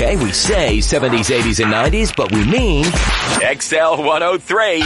Okay, we say 70s, 80s, and 90s, but we mean XL 103.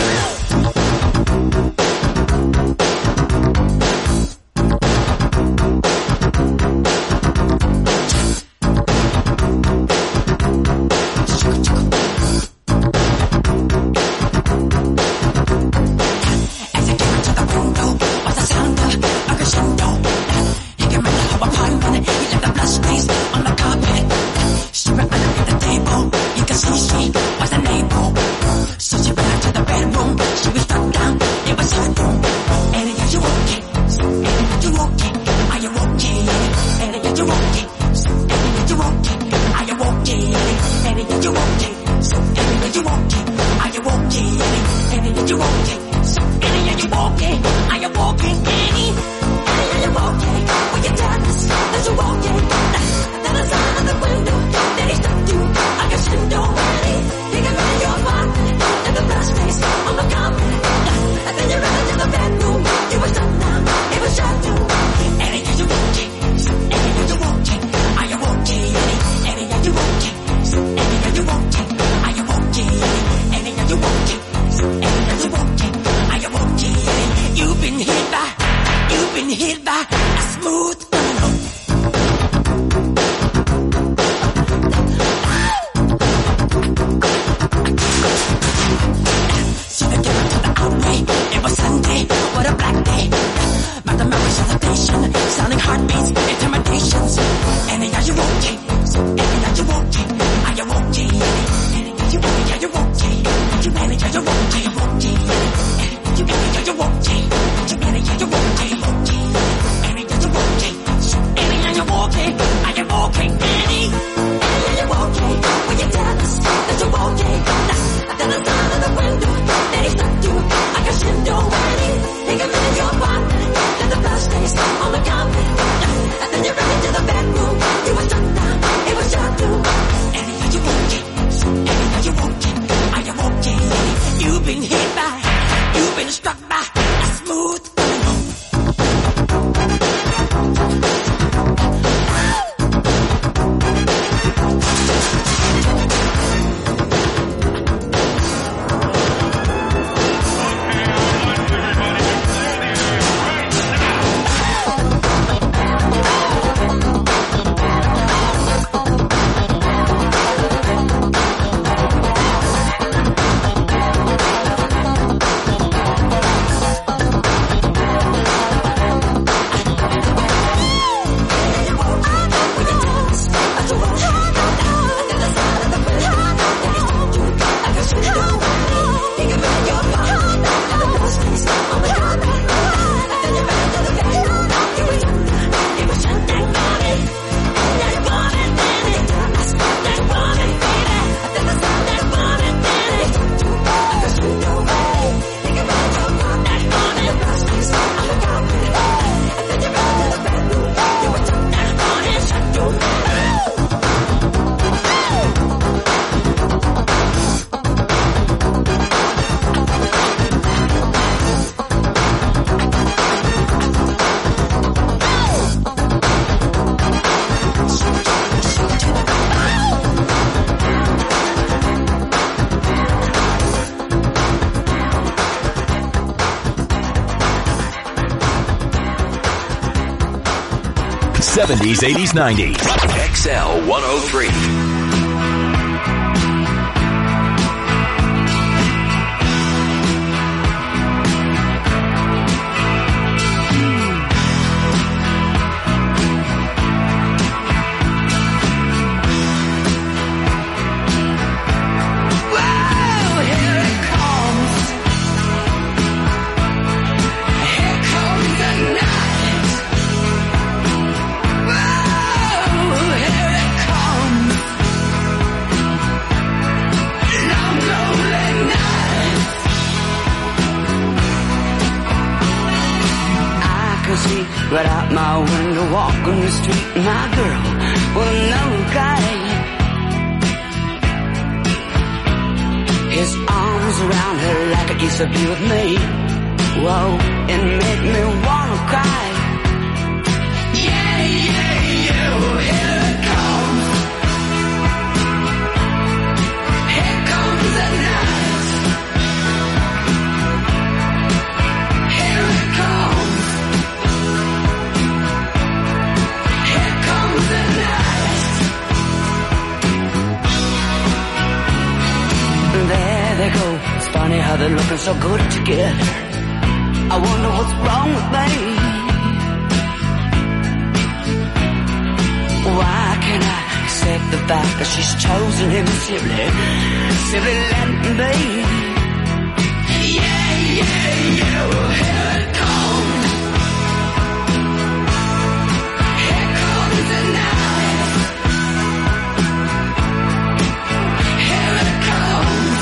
'70s, '80s, '90s. XL 103. Right out my window, walking the street, my girl with another guy. His arms around her like he used to be with me. Whoa, it made me wanna cry. Yeah, yeah, yeah, here it comes. there they go. It's funny how they're looking so good together. I wonder what's wrong with me. Why can't I accept the fact that she's chosen him simply let me? Yeah, yeah, yeah, well, here it comes. Here comes the night. Here it comes.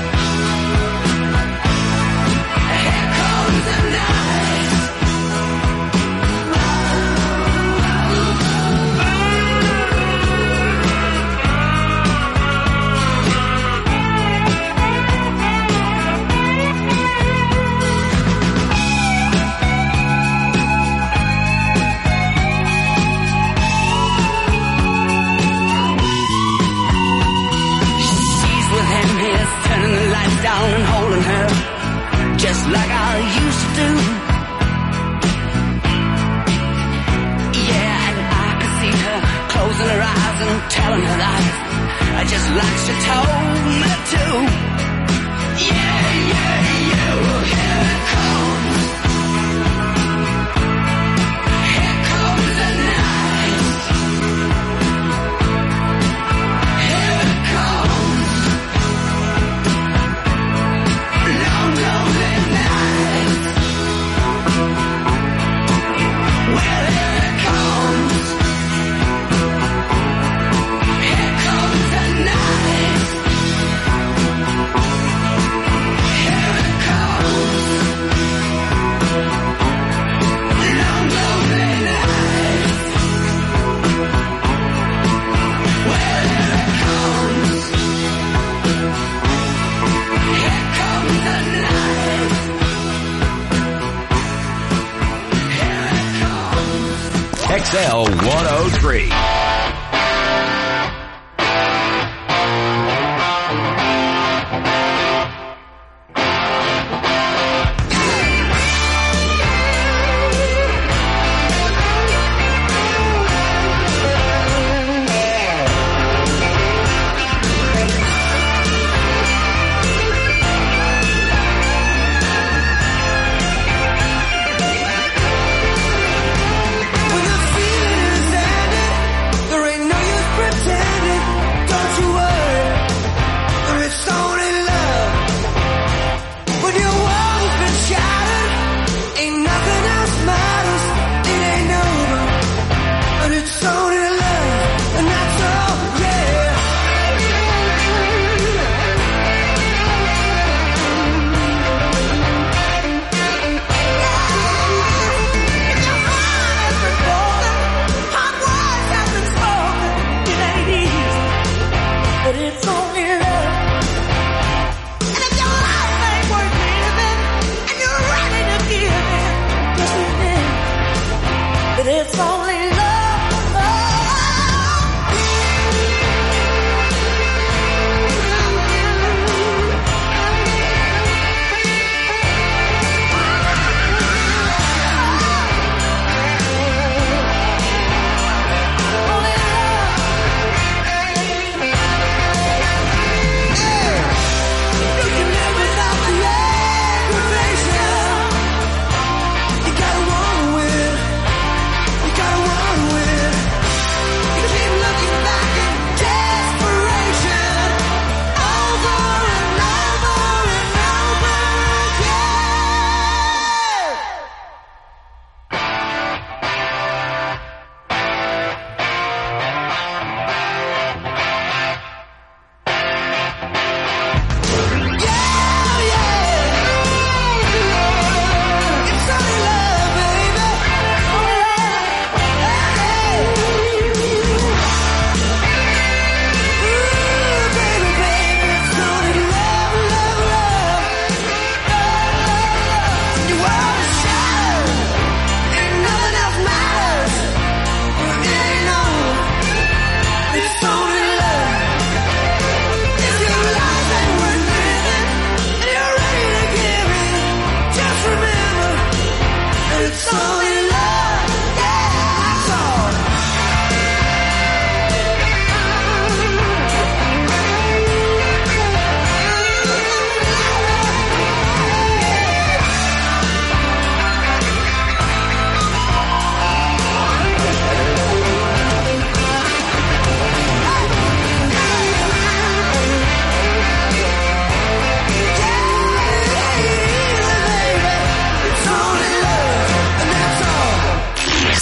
Here comes the night. Down and holding her just like I used to do. Yeah, and I could see her closing her eyes and telling her lies just like she told me to. Yeah, yeah, yeah, well, here it comes. Here comes the night. Here it comes. Lonely night. Well, here it comes. Here comes the night. Here it comes. Lonely night. Well, here it comes. Here comes the night. Here it comes. XL 103. When the feeling is ended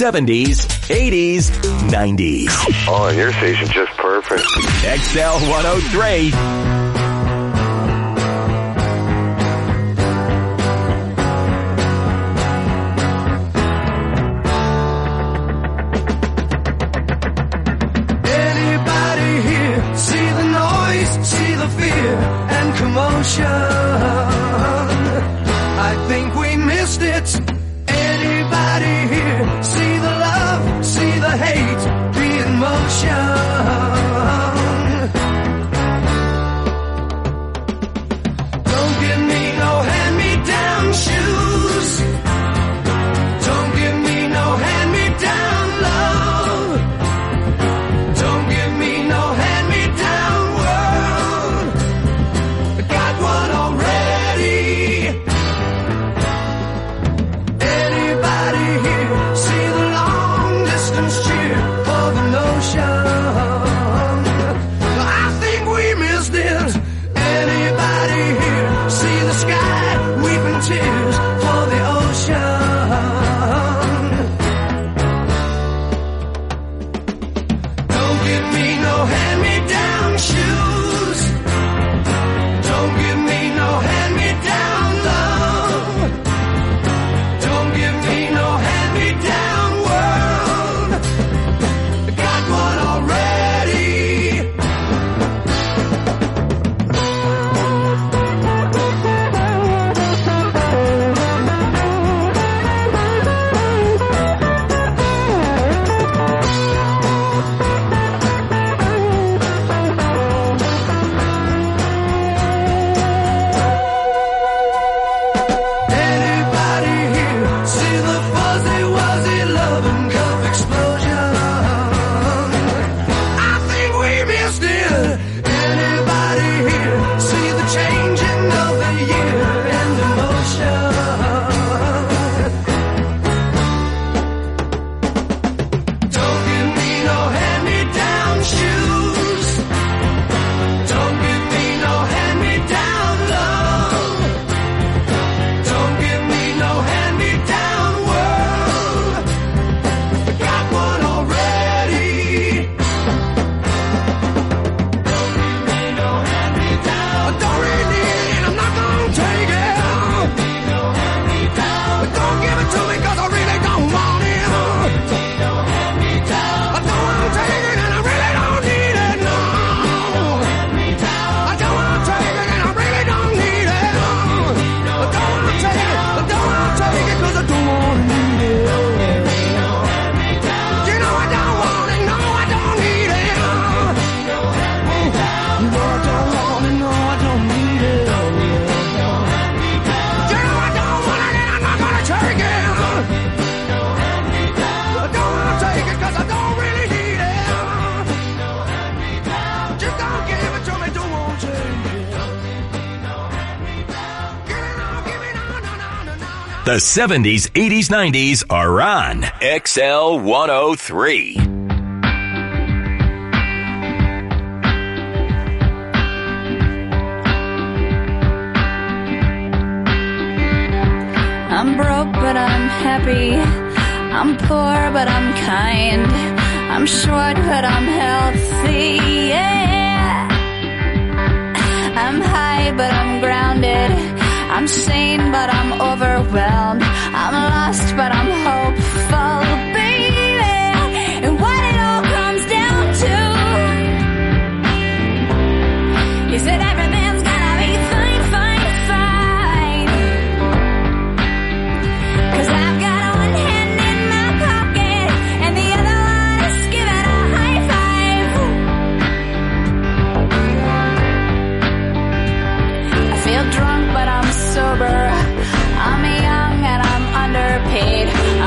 70s, 80s, 90s. Oh, and your station's just perfect. XL 103. I think we missed it. Anybody here see the love, see the hate, the emotion? Don't give me no hand-me-down shoes. Don't give me no hand-me-down love. Don't give me no hand-me-down world. Got one already. Anybody here see the long distance cheer for the notion? I think we missed it. Anybody here see the sky weeping tears for the ocean? Don't give me no hand-me-down shoes. Don't give me no hand-me-down love. Don't give me no hand-me-down world. Got one already. Anybody here see the fuzzy-wuzzy loving cup explosion? I think we missed it. Anybody here see the changing of the year and emotion? Don't give me no hand-me-down shoes. Don't give me no hand-me-down love. Don't give me no hand-me-down world. Got one already. Don't give me no hand-me-down. I don't really need it and I'm not gonna take it. Don't give it to me 'cause I really don't want it. I don't wanna take it and I really don't need it, no. I don't wanna take it and I really don't need it. I don't wanna take it, I don't wanna take it 'cause I don't wanna need it. You know I don't want it, no I don't need it. You know I don't want it, no I don't need it. You know I don't want it and I'm not gonna take it. I don't wanna take it 'cause I don't really need it. Just don't give it to me, don't want to take it. Give it on, give it on, no, no, no, no, no. The 70s, 80s, 90s are on XL 103. I'm broke, but I'm happy. I'm poor, but I'm kind. I'm short, but I'm healthy. Yeah. I'm high, but I'm grounded. I'm sane, but I'm overwhelmed. I'm lost, but I'm hopeful, baby. And what it all comes down to is that everything's gonna be fine, fine, fine. 'Cause I've got one hand in my pocket and the other one is giving a high five. I feel drunk, but I'm sober. I'm young and I'm underpaid.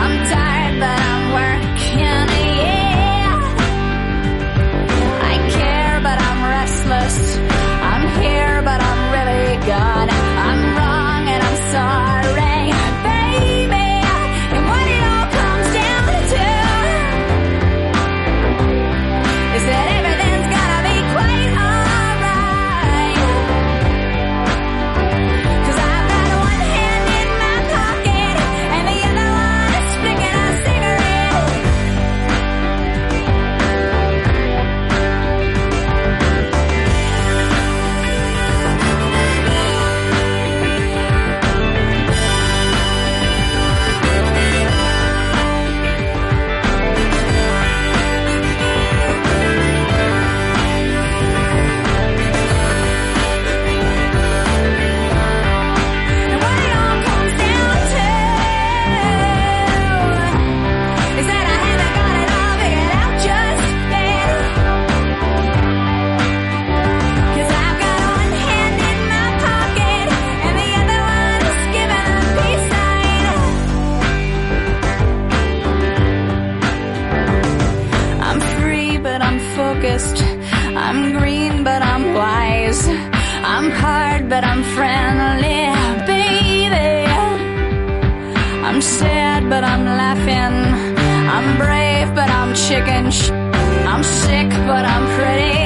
I'm hard, but I'm friendly, baby. I'm sad, but I'm laughing. I'm brave, but I'm chicken. I'm sick, but I'm pretty.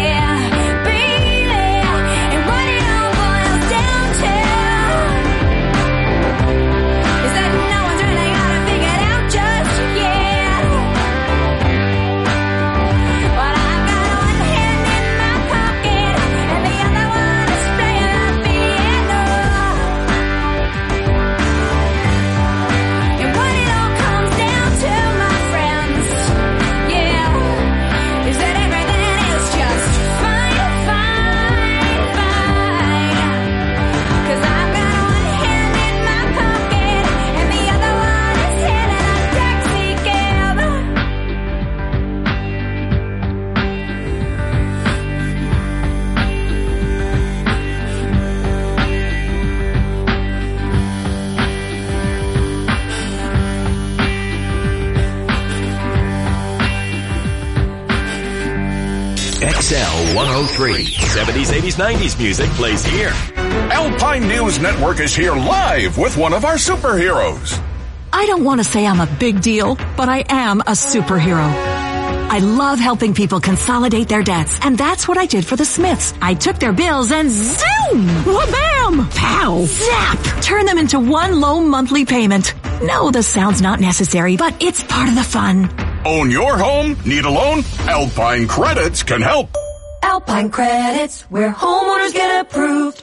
XL 103. 70s, 80s, 90s music plays here. Alpine News Network is here live with one of our superheroes. I don't want to say I'm a big deal, but I am a superhero. I love helping people consolidate their debts, and that's what I did for the Smiths. I took their bills and zoom! Wha-bam! Pow! Zap! Turn them into one low monthly payment. No, the sound's not necessary, but it's part of the fun. Own your home? Need a loan? Alpine Credits can help. Alpine Credits, where homeowners get approved.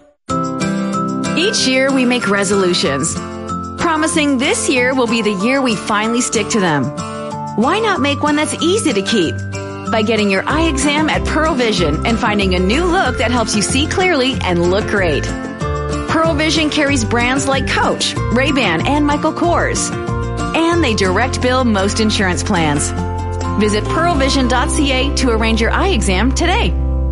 Each year we make resolutions, promising this year will be the year we finally stick to them. Why not make one that's easy to keep? By getting your eye exam at Pearl Vision and finding a new look that helps you see clearly and look great. Pearl Vision carries brands like Coach, Ray-Ban, and Michael Kors. And they direct bill most insurance plans. Visit pearlvision.ca to arrange your eye exam today.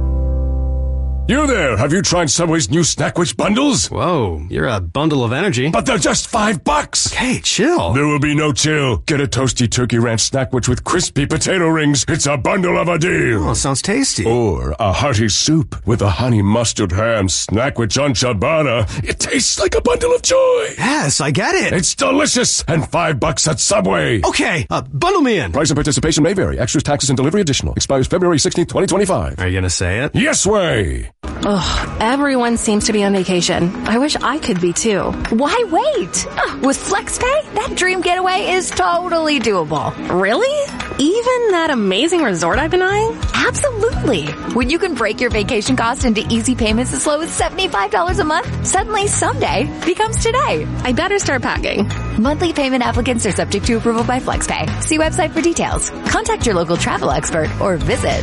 You there, have you tried Subway's new Snackwich bundles? Whoa, you're a bundle of energy. But they're just $5. Okay, chill. There will be no chill. Get a toasty turkey ranch Snackwich with crispy potato rings. It's a bundle of a deal. Oh, sounds tasty. Or a hearty soup with a honey mustard ham Snackwich on ciabatta. It tastes like a bundle of joy. Yes, I get it. It's delicious and $5 at Subway. Okay, bundle me in. Price and participation may vary. Extras, taxes, and delivery additional. Expires February 16th, 2025. Are you gonna say it? Yes way. Ugh, everyone seems to be on vacation. I wish I could be too. Why wait? With FlexPay, that dream getaway is totally doable. Really? Even that amazing resort I've been eyeing? Absolutely. When you can break your vacation cost into easy payments as low as $75 a month, suddenly someday becomes today. I better start packing. Monthly payment applicants are subject to approval by FlexPay. See website for details. Contact your local travel expert or visit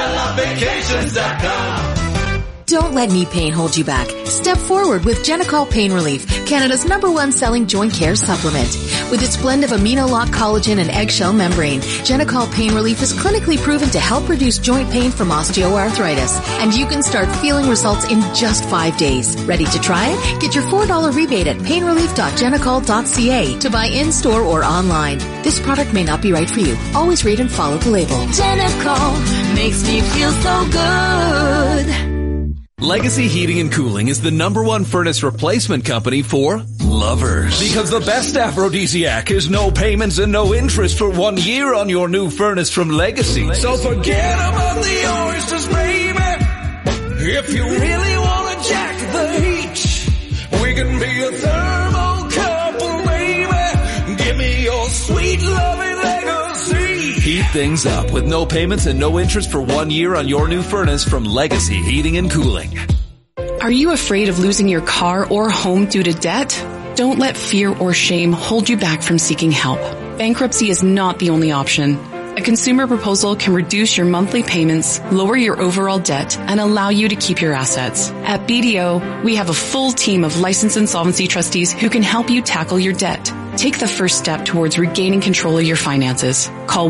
StellaVacations.com. Don't let knee pain hold you back. Step forward with Genicol Pain Relief, Canada's #1 selling joint care supplement. With its blend of amino lock collagen and eggshell membrane, Genicol Pain Relief is clinically proven to help reduce joint pain from osteoarthritis. And you can start feeling results in just 5 days. Ready to try it? Get your $4 rebate at painrelief.genicol.ca to buy in-store or online. This product may not be right for you. Always read and follow the label. Genicol makes me feel so good. Legacy Heating and Cooling is the #1 furnace replacement company for lovers. Because the best aphrodisiac is no payments and no interest for 1 year on your new furnace from Legacy. So forget about the oysters, baby. If you really want to jack the heat, we can be a thermal couple, baby. Give me your sweet loving Legacy. Heat things up with no payments and no interest for 1 year on your new furnace from Legacy Heating and Cooling. Are you afraid of losing your car or home due to debt? Don't let fear or shame hold you back from seeking help. Bankruptcy is not the only option. A consumer proposal can reduce your monthly payments, lower your overall debt, and allow you to keep your assets. At BDO, we have a full team of licensed insolvency trustees who can help you tackle your debt. Take the first step towards regaining control of your finances. Call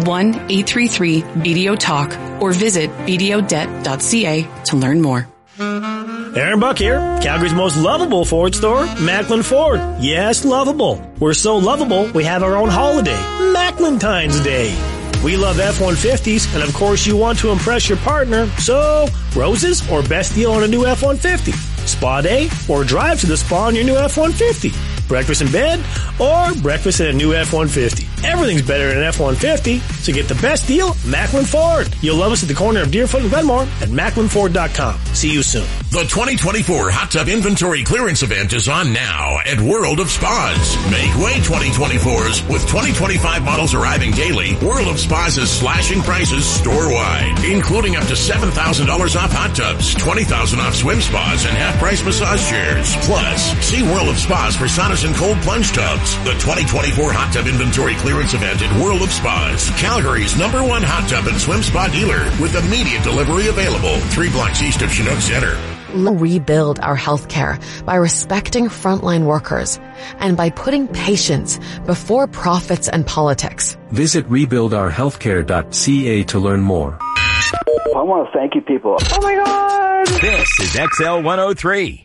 1-833-BDO-TALK or visit bdodebt.ca to learn more. Aaron Buck here, Calgary's most lovable Ford store, Macklin Ford. Yes, lovable. We're so lovable, we have our own holiday, Macklin-Tines Day. We love F-150s, and of course you want to impress your partner, so roses or best deal on a new F-150? spa day, or drive to the spa in your new F-150. Breakfast in bed or breakfast in a new F-150. Everything's better in an F-150, so get the best deal, Macklin Ford. You'll love us at the corner of Deerfoot and Glenmore at MacklinFord.com. See you soon. The 2024 Hot Tub Inventory Clearance Event is on now at World of Spas. Make way 2024s with 2025 models arriving daily. World of Spas is slashing prices store-wide, including up to $7,000 off hot tubs, $20,000 off swim spas, and half-price massage chairs. Plus, see World of Spas for saunas and cold plunge tubs. The 2024 Hot Tub Inventory Clearance Event at World of Spas, Calgary's #1 hot tub and swim spa dealer, with immediate delivery available. 3 blocks east of Chinook Center. Rebuild our healthcare by respecting frontline workers and by putting patients before profits and politics. Visit rebuildourhealthcare.ca to learn more. I want to thank you people. Oh my God! This is XL 103.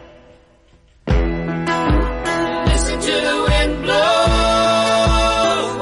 Listen to the wind blow.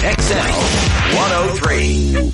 XL 103.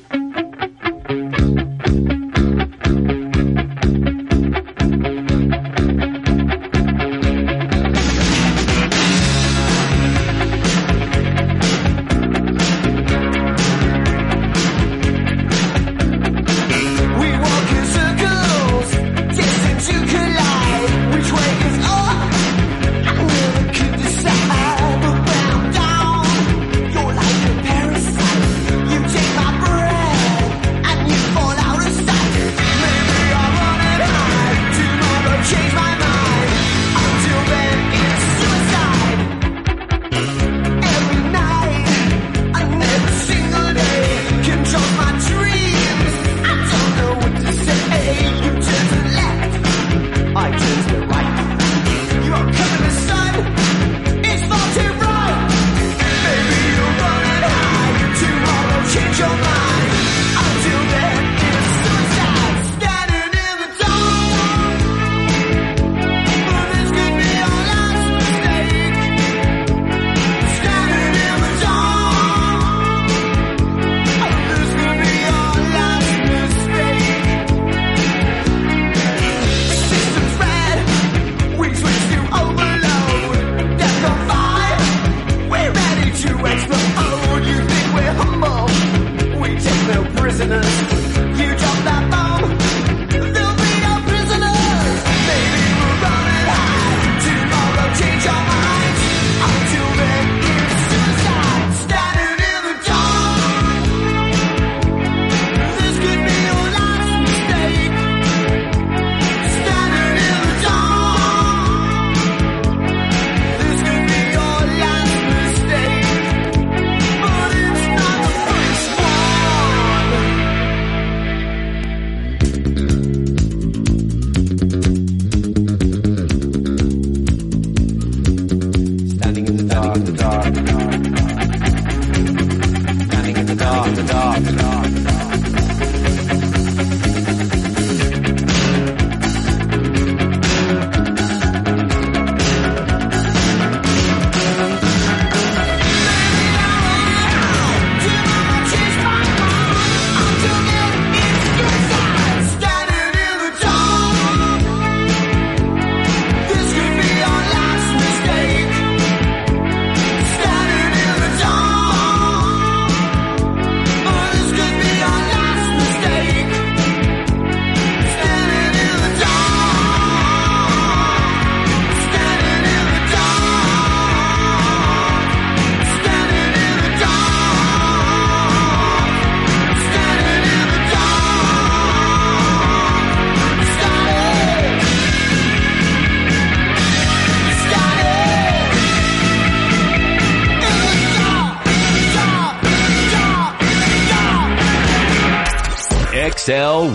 XL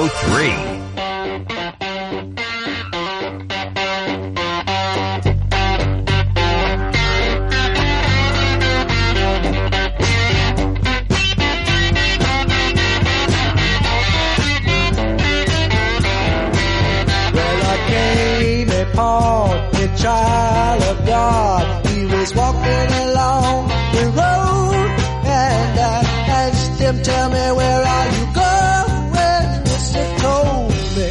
103. Paul, the child of God, he was walking along the road, and I asked him, tell me, where are you going? He told me,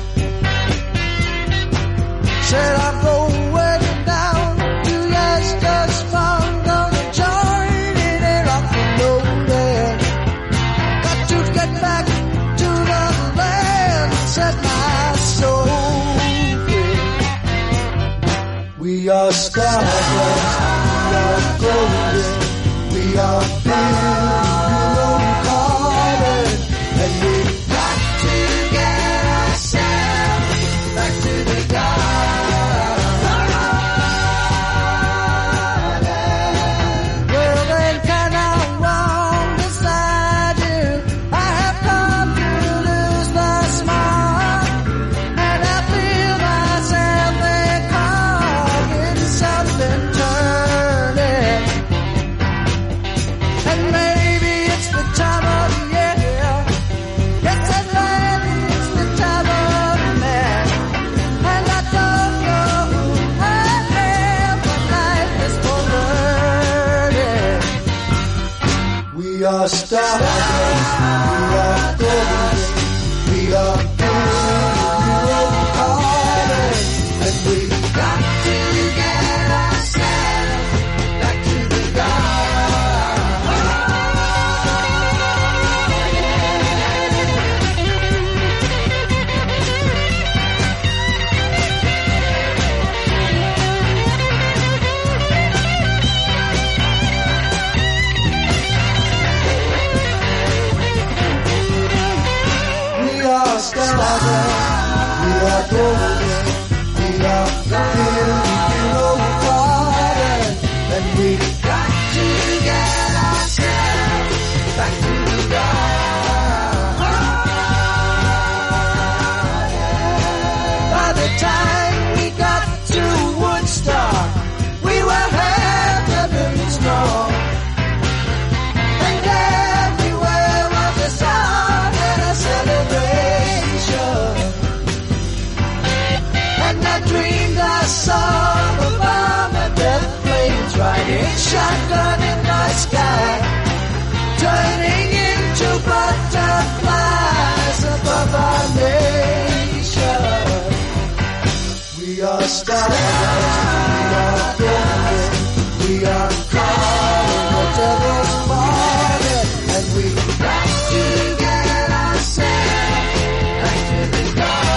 said, I'm going down to Estes Farm, gonna join in a rock and roll band. Got to get back to the land, set my soul. We are stardust, we are golden, We are stardust, we are golden, we are beautiful hearted, and we've got to get ourselves back to the garden. Stardust, we are golden, we are beautiful hearted, and we've got to get ourselves back to the garden. By the time we got to Woodstock, we were heavily strong, and everywhere was a song and a celebration. And I dreamed I saw a bomb and death flames riding shotgun in the sky, turning into butterflies above our nation. We are stardust, we are golden, we are calling the devil's morning, and we've got to get ourselves back to the garden.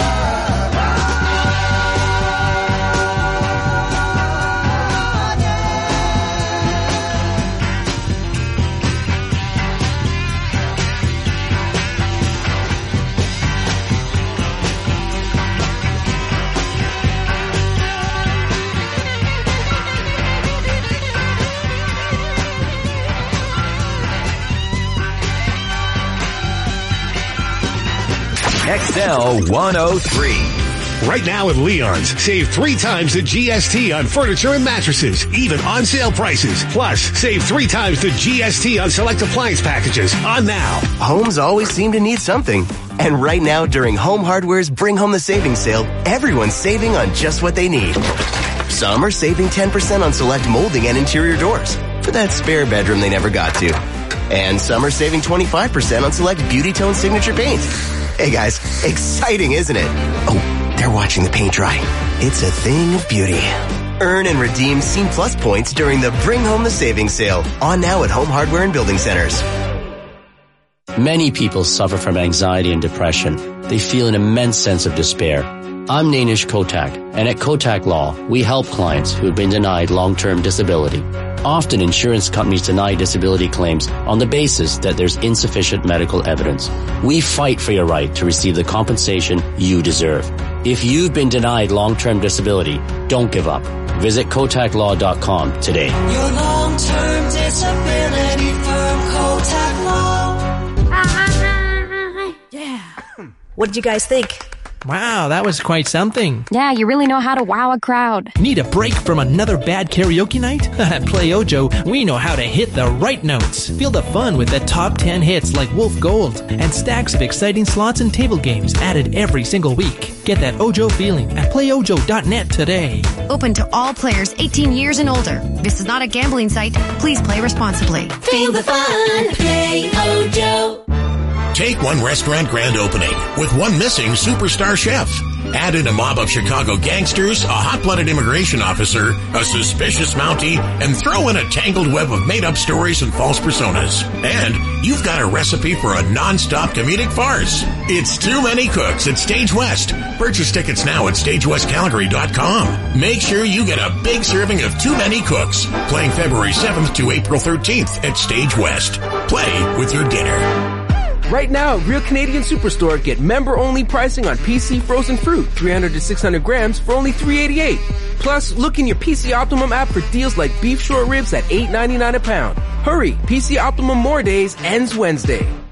XL 103. Right now at Leon's, save 3 times the GST on furniture and mattresses, even on sale prices. Plus, save 3 times the GST on select appliance packages on now. Homes always seem to need something. And right now, during Home Hardware's Bring Home the Savings sale, everyone's saving on just what they need. Some are saving 10% on select molding and interior doors for that spare bedroom they never got to. And some are saving 25% on select Beauty Tone Signature paint. Hey guys, exciting, isn't it? Oh, they're watching the paint dry. It's a thing of beauty. Earn and redeem Scene Plus points during the Bring Home the Savings sale. On now at Home Hardware and Building Centers. Many people suffer from anxiety and depression. They feel an immense sense of despair. I'm Nainish Kotak, and at Kotak Law, we help clients who have been denied long-term disability. Often insurance companies deny disability claims on the basis that there's insufficient medical evidence. We fight for your right to receive the compensation you deserve. If you've been denied long-term disability, don't give up. Visit KotakLaw.com today. Your long-term disability firm, Kotak Law. Yeah. What did you guys think? Wow, that was quite something. Yeah, you really know how to wow a crowd. Need a break from another bad karaoke night? At Play Ojo, we know how to hit the right notes. Feel the fun with the top 10 hits like Wolf Gold and stacks of exciting slots and table games added every single week. Get that Ojo feeling at playojo.net today. Open to all players 18 years and older. This is not a gambling site. Please play responsibly. Feel the fun. Play Ojo. Take one restaurant grand opening with one missing superstar chef. Add in a mob of Chicago gangsters, a hot-blooded immigration officer, a suspicious Mountie, and throw in a tangled web of made-up stories and false personas. And you've got a recipe for a non-stop comedic farce. It's Too Many Cooks at Stage West. Purchase tickets now at StageWestCalgary.com. Make sure you get a big serving of Too Many Cooks. Playing February 7th to April 13th at Stage West. Play with your dinner. Right now, Real Canadian Superstore, get member-only pricing on PC frozen fruit, 300 to 600 grams for only $3.88. Plus, look in your PC Optimum app for deals like beef short ribs at $8.99 a pound. Hurry, PC Optimum More Days ends Wednesday.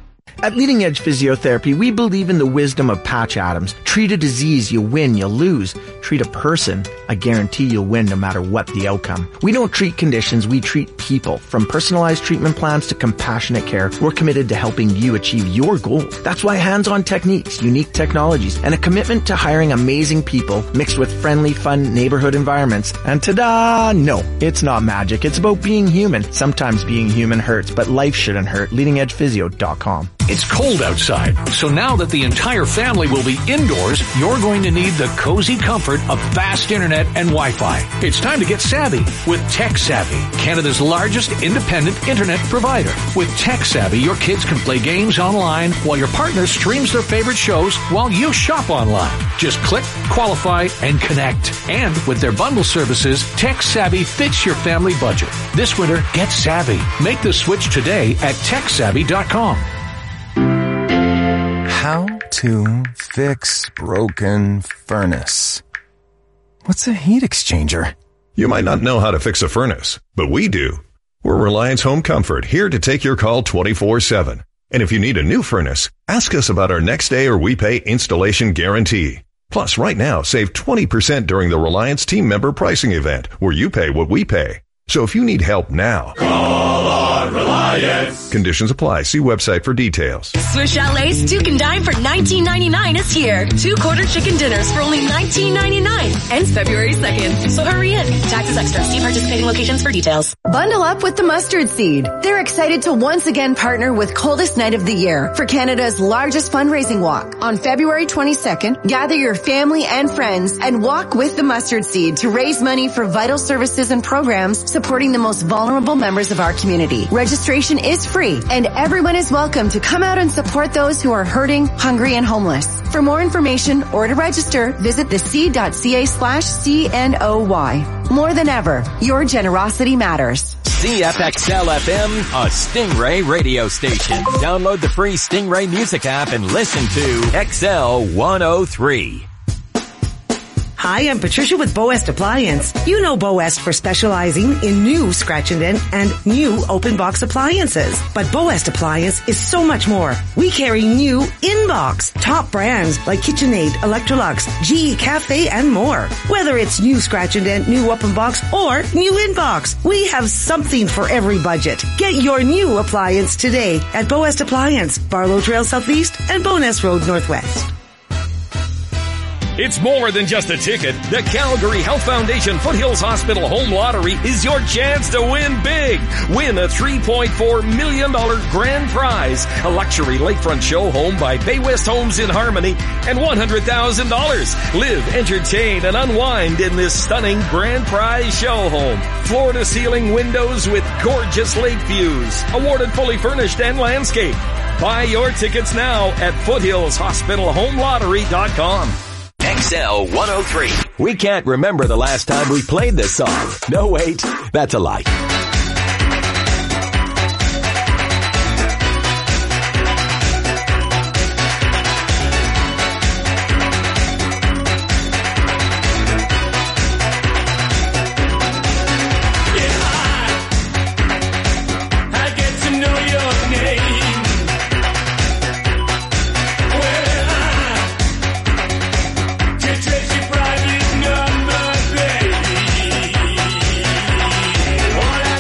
At Leading Edge Physiotherapy, we believe in the wisdom of Patch Adams. Treat a disease, you win, you lose. Treat a person, I guarantee you'll win no matter what the outcome. We don't treat conditions, we treat people. From personalized treatment plans to compassionate care, we're committed to helping you achieve your goals. That's why hands-on techniques, unique technologies, and a commitment to hiring amazing people mixed with friendly, fun neighborhood environments. And ta-da! No, it's not magic. It's about being human. Sometimes being human hurts, but life shouldn't hurt. LeadingEdgePhysio.com. It's cold outside, so now that the entire family will be indoors, you're going to need the cozy comfort of fast internet and Wi-Fi. It's time to get savvy with TechSavvy, Canada's largest independent internet provider. With TechSavvy, your kids can play games online while your partner streams their favorite shows while you shop online. Just click, qualify, and connect. And with their bundle services, TechSavvy fits your family budget. This winter, get savvy. Make the switch today at TechSavvy.com. How to fix broken furnace. What's a heat exchanger? You might not know how to fix a furnace, but we do. We're Reliance Home Comfort, here to take your call 24/7. And if you need a new furnace, ask us about our next day or we pay installation guarantee. Plus, right now, save 20% during the Reliance team member pricing event, where you pay what we pay. So if you need help now, call on Reliance. Conditions apply. See website for details. Swiss Chalet's Duke and Dine for $19.99 is here. 2 quarter chicken dinners for only $19.99. Ends February 2nd. So hurry in. Taxes extra. See participating locations for details. Bundle up with the Mustard Seed. They're excited to once again partner with Coldest Night of the Year for Canada's largest fundraising walk. On February 22nd, gather your family and friends and walk with the Mustard Seed to raise money for vital services and programs supporting the most vulnerable members of our community. Registration is free, and everyone is welcome to come out and support those who are hurting, hungry, and homeless. For more information or to register, visit theseed.ca/CNOY. More than ever, your generosity matters. CFXL FM, a Stingray radio station. Download the free Stingray music app and listen to XL 103. Hi, I'm Patricia with Boest Appliance. You know Boest for specializing in new scratch and dent and new open box appliances. But Boest Appliance is so much more. We carry new in-box, top brands like KitchenAid, Electrolux, GE Cafe, and more. Whether it's new scratch and dent, new open box, or new in-box, we have something for every budget. Get your new appliance today at Boest Appliance, Barlow Trail Southeast and Bowness Road Northwest. It's more than just a ticket. The Calgary Health Foundation Foothills Hospital Home Lottery is your chance to win big. Win a $3.4 million grand prize, a luxury lakefront show home by Bay West Homes in Harmony, and $100,000. Live, entertain, and unwind in this stunning grand prize show home. Floor-to-ceiling windows with gorgeous lake views. Awarded fully furnished and landscape. Buy your tickets now at foothillshospitalhomelottery.com. XL 103. We can't remember the last time we played this song. No, wait, that's a lie. What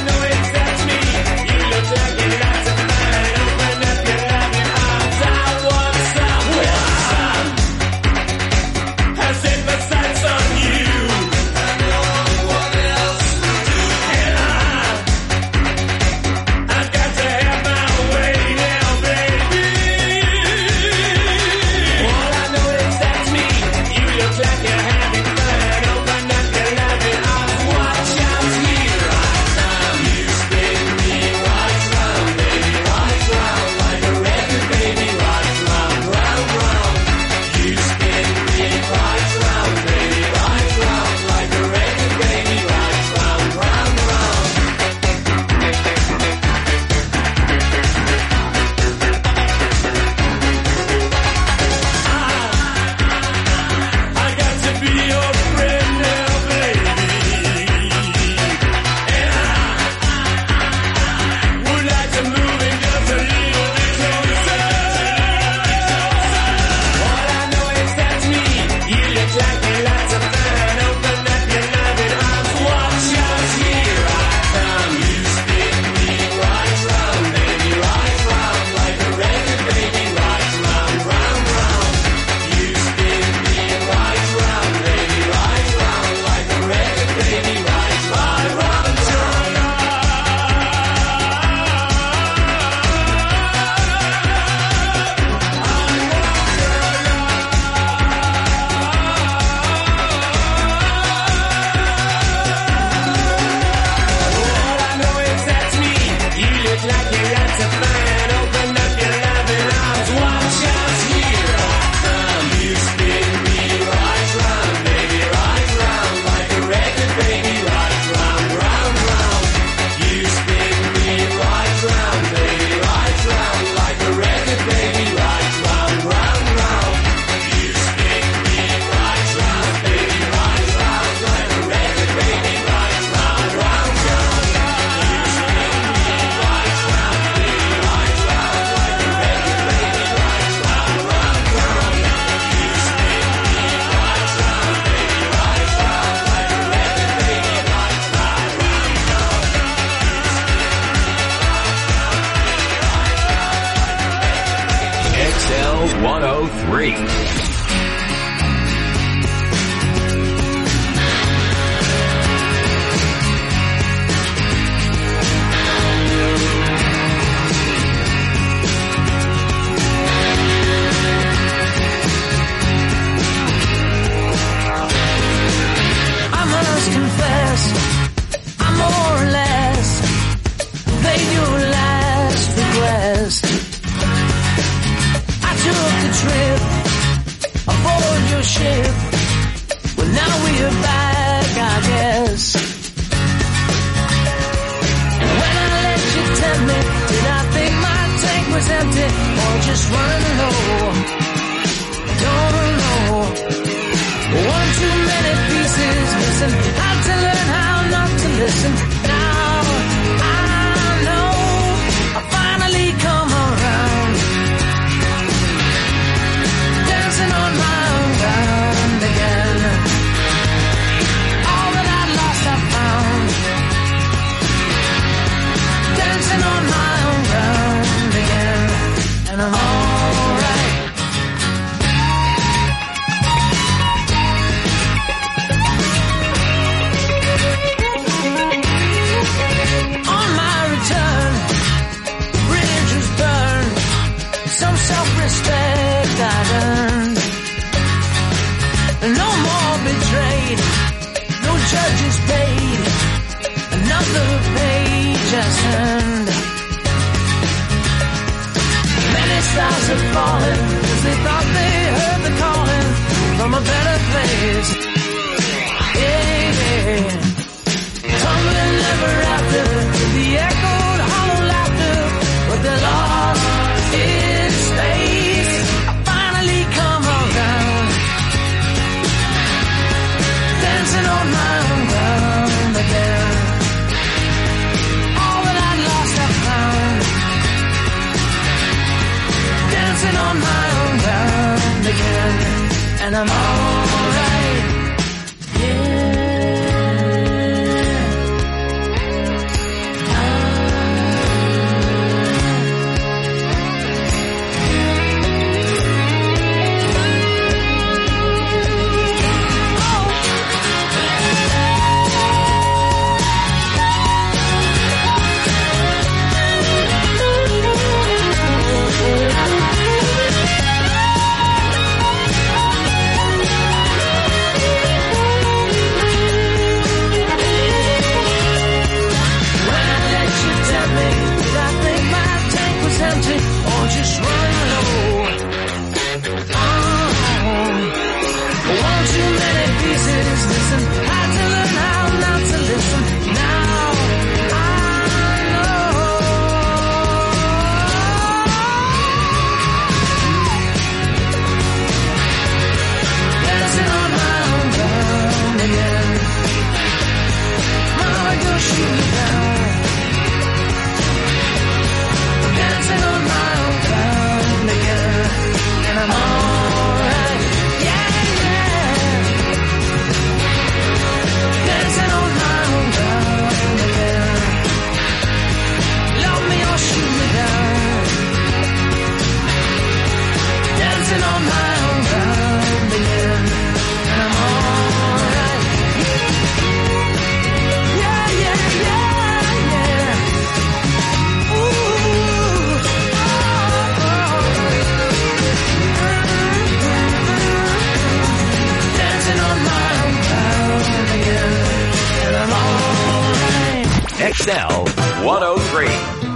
103. Trip aboard your ship. Well, now we're back, I guess. When I let you tempt me, did I think my tank was empty or just running low? Don't know. One too many pieces missing. Had to learn how not to listen. Now I know I finally come around. On my own ground again. All that I'd lost I found. Dancing on my own ground again. And I'm alright. On my return, the bridge was burned. Some self-respect I'd earned. No more betrayed, no judges paid, another page has turned. Many stars have fallen, cause they thought they heard the calling from a better place. Yeah, tumbling ever after, to the echoed hollow laughter, but they're lost in space. I finally come around. Dancing on my own ground again. All that I'd lost I found. Dancing on my own ground again. And I'm alright. Yeah. XL 103.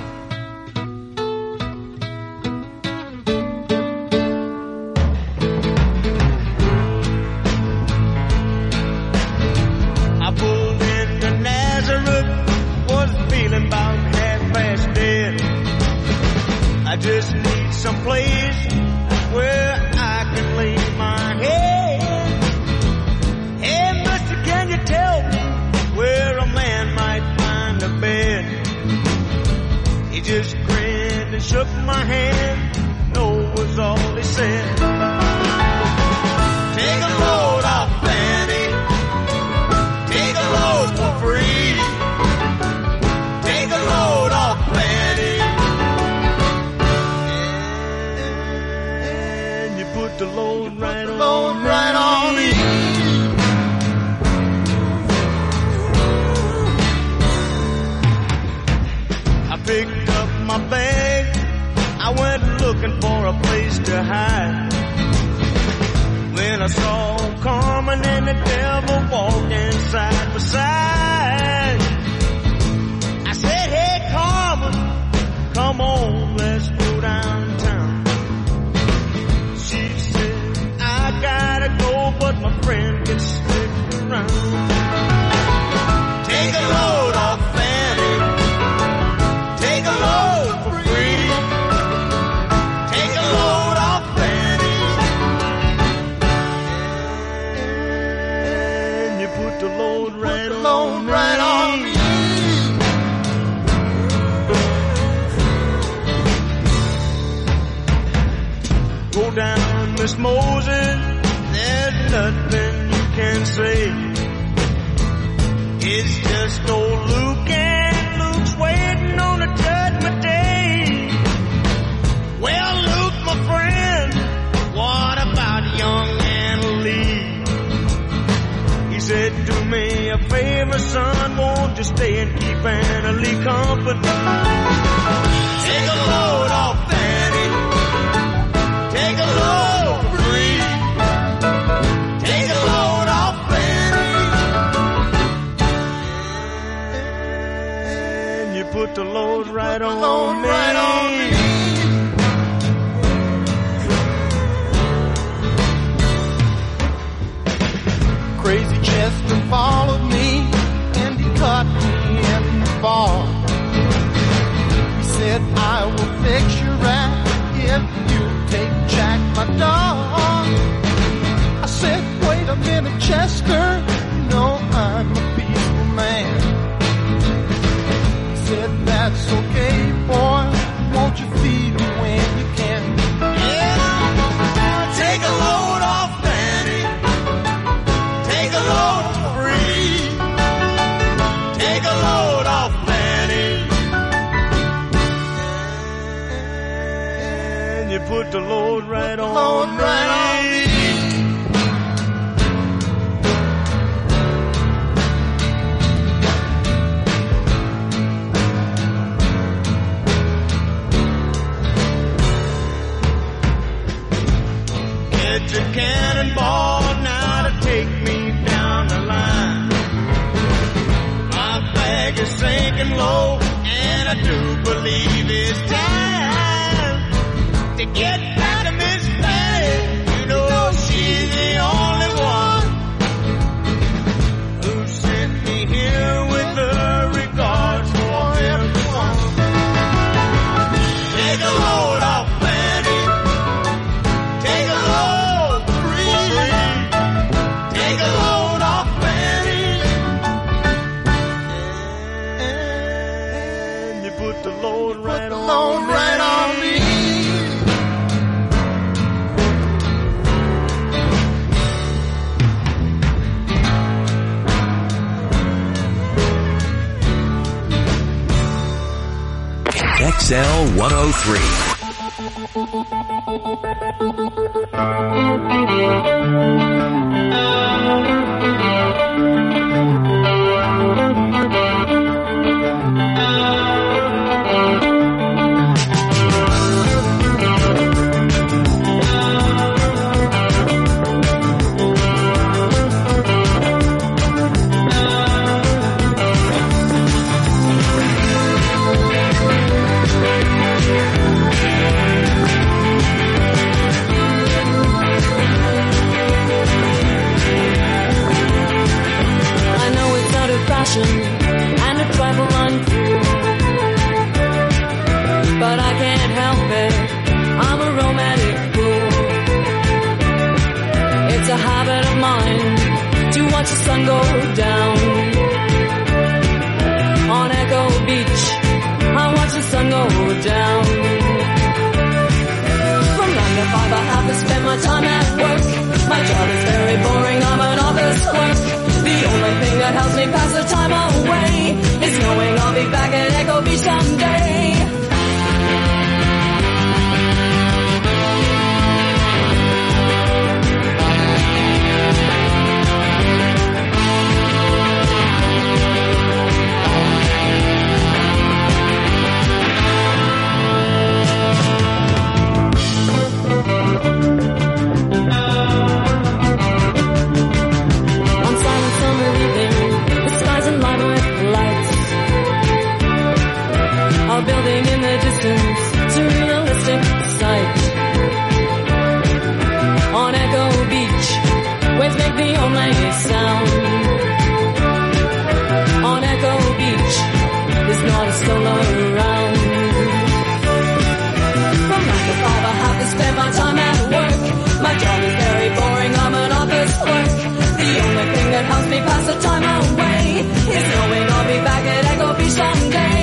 I pulled into Nazareth, was feeling about half-past dead. I just need some place where I can lay my head. Hey, mister, can you tell me where a man might find a bed? He just grinned and shook my hand. No was all he said. Take a load off, Fanny. Take a load for free. Take a load off, Fanny. And you put put the load right on me. I picked up my bag. I went looking for a place to hide. When I saw Carmen and the devil walking side by side, I said, hey Carmen, come on, let's go downtown. She said, I gotta go, but my friend can stick around. Take a load off Fanny, take a load for free. Take a load off Fanny, and you put the load right on me. Go down, Miss Moses, there's nothing you can say. It's just old Luke, and Luke's waiting on a judgment day. Well, Luke, my friend, what about young Anna Lee? He said, do me a favor, son, won't you stay and keep Anna Lee company? Take a load off Fanny, take a load free. Take a load off Fanny, and you put the load right on me. Crazy Chester followed me and he caught me in the bar. He said, I will fix your rap if you take Jack, my dog. I said, wait a minute, Chester, you know I'm a peaceful man. He said, that's okay, boy, won't you feed me when you can? Yeah, take a load off Fanny, take a load free. Take a load off Fanny, and you put the load right on me. Get your cannonball now to take me down the line. My bag is sinking low, and I do believe it's time to get back to Miss Fanny. You know she's the only one who sent me here with her regards for everyone. Take a load off Fanny, take a load free. Take a load off Fanny, and you put the load right on me. XL 103. I know it's tall building in the distance, surrealistic sight. On Echo Beach, waves make the only sound. On Echo Beach, there's not a soul around. From 9 to 5 I have to spend my time at work. My job is very boring, I'm an office clerk. The only thing that helps me pass the time away is knowing I'll be back at Echo Beach someday.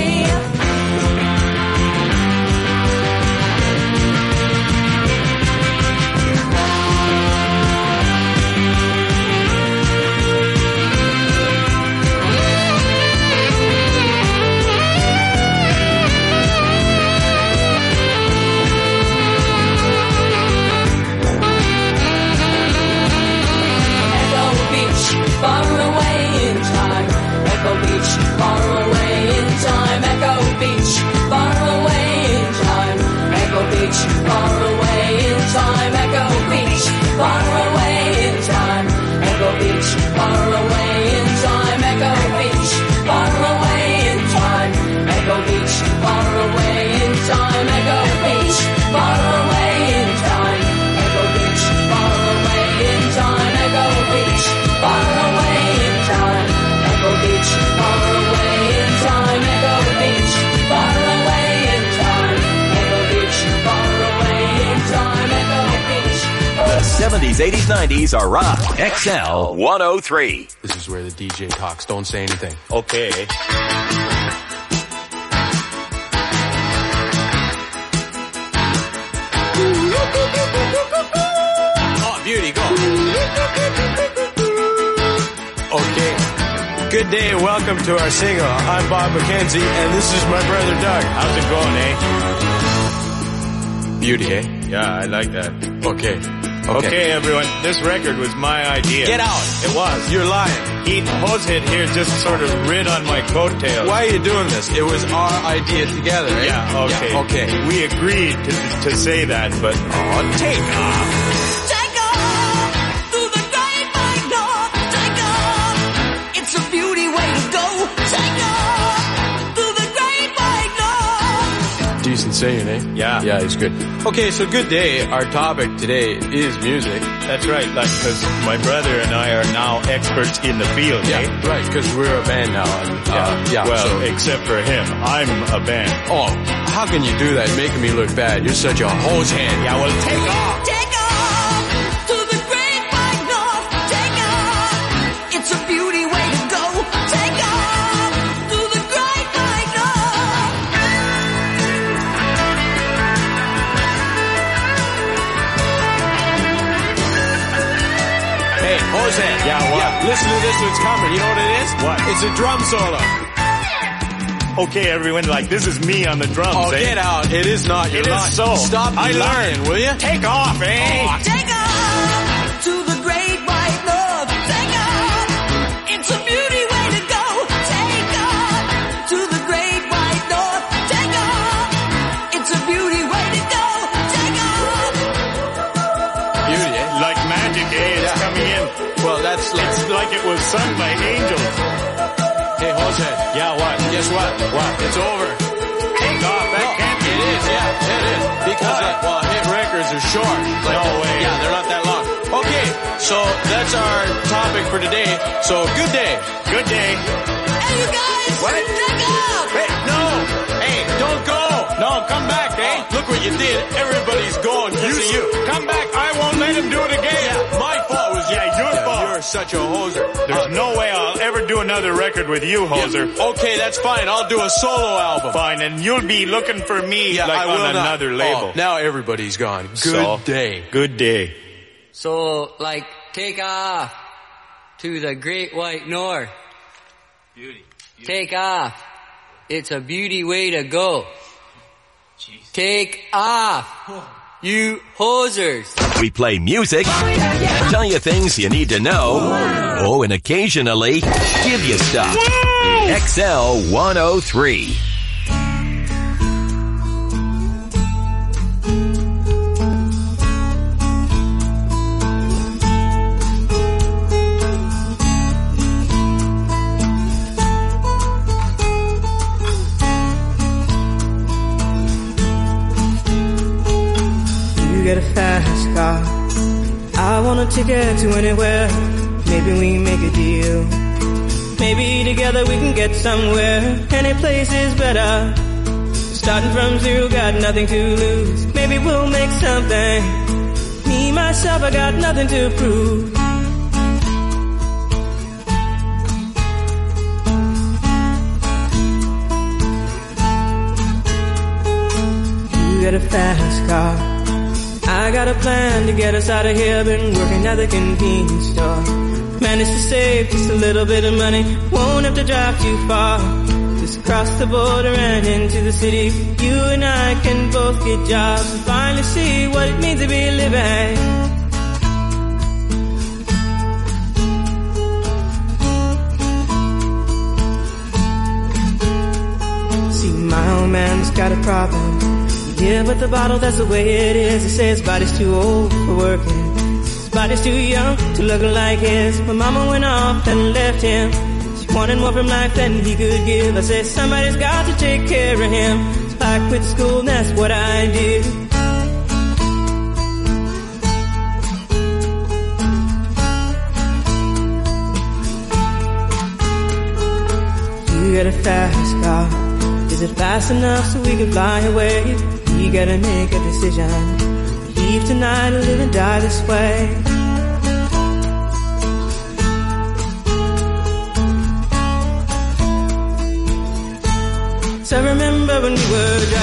Far away in time, Echo Beach, far away in time, Echo Beach, far away in time, Echo Beach, far away in time, Echo Beach, far away in time, Echo Beach, far away in time, Echo Beach, far away in time, Echo Beach, far away in time, Echo Beach, far away in time, Echo Beach, far away in time, Echo Beach, far away in time, Echo Beach, far away in time, Echo Beach, far away in time, Echo Beach, far away in time, Echo Beach. The 70s, 80s, 90s are rock. XL 103. This is where the DJ talks. Don't say anything. Okay. Oh, beauty, go. Okay. Good day, welcome to our single. I'm Bob McKenzie, and this is my brother Doug. How's it going, eh? Beauty, eh? Yeah, I like that. Okay. Okay, everyone, this record was my idea. Get out! It was. You're lying. Hosehead here just sort of rid on my coattails. Why are you doing this? It was our idea together, eh? Yeah, okay. Yeah, okay. We agreed to say that, but... Oh, take off! Decent singing, eh? Yeah. Yeah, he's good. Okay, so good day. Our topic today is music. That's right, like, because my brother and I are now experts in the field, yeah, eh? Right, because we're a band now. Well, so, except for him. I'm a band. Oh, how can you do that making me look bad? You're such a hose hand. Yeah, well, take off! Take off to the great wide north. Take off. It's a beauty way to go. Take off to the great wide north. Hey, Hosehead. Yeah, what? Yeah, listen to this one's coming. You know what it is? What? It's a drum solo. Okay, everyone, like, this is me on the drums, Oh, eh? get out. It is not. You're It not. is so. Stop lying, will you? Take off, eh? Oh, Take off to the great white north. Take off. It's a beauty way to go. Take off to the great white north. Take off. It's a beauty way to go. Take off. beauty, eh? Like magic, eh? It's coming in. Well, that's like... It's like it was sung by angels. Hey, Hosehead. Yeah, what? Guess what? What? It's over. Take off. That can't be. It is, yeah, it is. Because, hit records are short. Like, No way. Yeah, they're not that long. Okay, so that's our topic for today. So, good day. Good day. Hey, you guys. What? Take off. Hey, no! Hey, don't go! No, come back, eh? Look what you did. Everybody's gone. You come back. I won't let him do it again. Yeah, my fault was Yeah, your fault. You're such a hoser. There's no way I'll ever do another record with you, hoser. Yeah. Okay, that's fine. I'll do a solo album. Fine, and you'll be looking for me Yeah, like I will on not. another label. Oh, now everybody's gone. Good So, day. Good day. So, like, take off to the great white north. Beauty. Take off. It's a beauty way to go. Take off, you hosers. We play music, tell you things you need to know, oh, and occasionally give you stuff. XL 103. get a fast car. I want a ticket to anywhere. Maybe we make a deal. Maybe together we can get somewhere. Any place is better. Starting from zero, got nothing to lose. Maybe we'll make something. Me, myself, I got nothing to prove. You get a fast car. I got a plan to get us out of here. Been working at the convenience store. Managed to save just a little bit of money. Won't have to drive too far. Just cross the border and into the city. You and I can both get jobs and finally see what it means to be living. See, my old man's got a problem. Yeah, but the bottle, that's the way it is. He says his body's too old for working. His body's too young to look like his. My mama went off and left him. She wanted more from life than he could give. I said, somebody's got to take care of him. So I quit school and that's what I did. You get a fast car. Is it fast enough so we can fly away? We gotta make a decision. Leave tonight or live and die this way. So remember when we were driving.